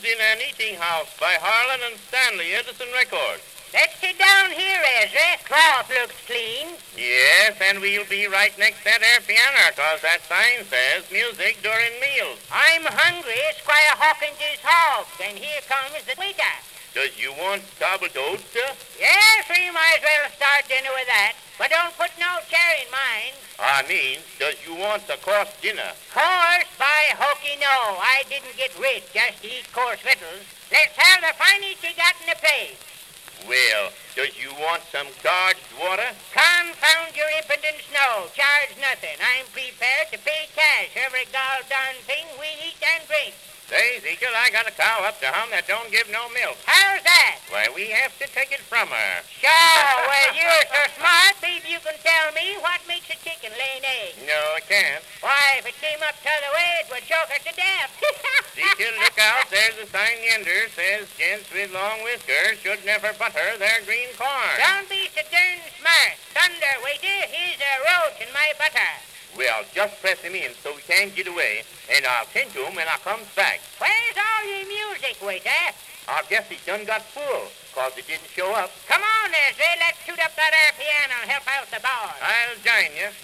Blues in an Eating House by Harlan and Stanley Edison Records. Let's sit down here, Ezra. Cloth looks clean. Yes, and we'll be right next that there piano, 'cause that sign says music during meals. I'm hungry, Squire Hawkins's hogs, and here comes the waiter. Does you want table toast? Yes, we might as well start dinner with that. But don't put no chair in mine. I mean, does you want a course dinner? Course, by hokey, no. I didn't get rich just to eat course victuals. Let's have the finest you got in the place. Well, does you want some charged water? Confound your impudence, no. Charge nothing. I'm prepared to pay cash every gall-darn thing we eat and drink. Say, Ezekiel, I got a cow up to hum that don't give no milk. How's that? Why, we have to take it from her. Sure, well, you're so smart, maybe you can tell me what makes a chicken lay an egg. No, I can't. Why, if it came up t'other way, it would choke her to death. Ezekiel, look out. There's a sign yonder says gents with long whiskers should never butter their green corn. Don't be so darn smart. Thunder, waiter, here's a roach in my butter. Well, just press him in so we can't get away, and I'll tend to him when I comes back. Where's all your music, waiter? I guess he done got full, 'cause he didn't show up. Come on, Ezra, let's shoot up that air piano and help out the boss. I'll join you.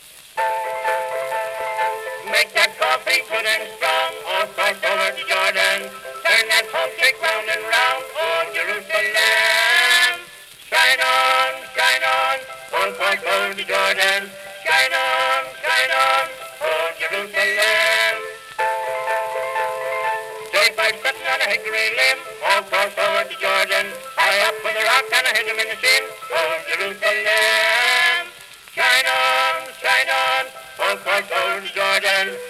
Make that coffee good and strong, or cross over to Jordan. Turn that homesick round and round, oh Jerusalem. Shine on, or cross over to Jordan. Shine on, oh Jerusalem. Straight by sitting on a hickory limb, or cross over to Jordan. High up with a rock and I hit him in the shin, oh Jerusalem. Shine on, or cross over to Jordan.